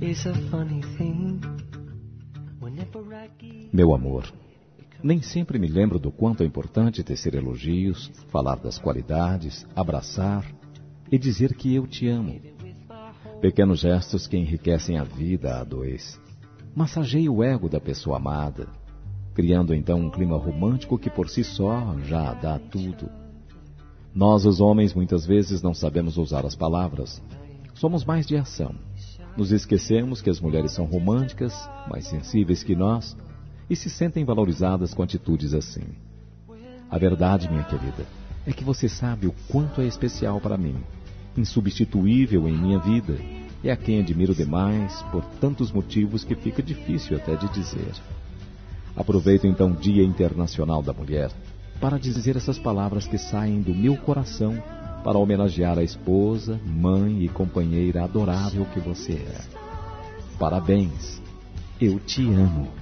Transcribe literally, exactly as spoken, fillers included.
Meu amor, nem sempre me lembro do quanto é importante tecer elogios, falar das qualidades, abraçar e dizer que eu te amo. Pequenos gestos que enriquecem a vida a dois. Massageia o ego da pessoa amada, criando então um clima romântico que por si só já dá tudo. Nós, os homens, muitas vezes não sabemos usar as palavras. Somos mais de ação. Nos esquecemos que as mulheres são românticas, mais sensíveis que nós, e se sentem valorizadas com atitudes assim. A verdade, minha querida, é que você sabe o quanto é especial para mim, insubstituível em minha vida, e a quem admiro demais por tantos motivos que fica difícil até de dizer. Aproveito então o Dia Internacional da Mulher para dizer essas palavras que saem do meu coração para homenagear a esposa, mãe e companheira adorável que você é. Parabéns, eu te amo.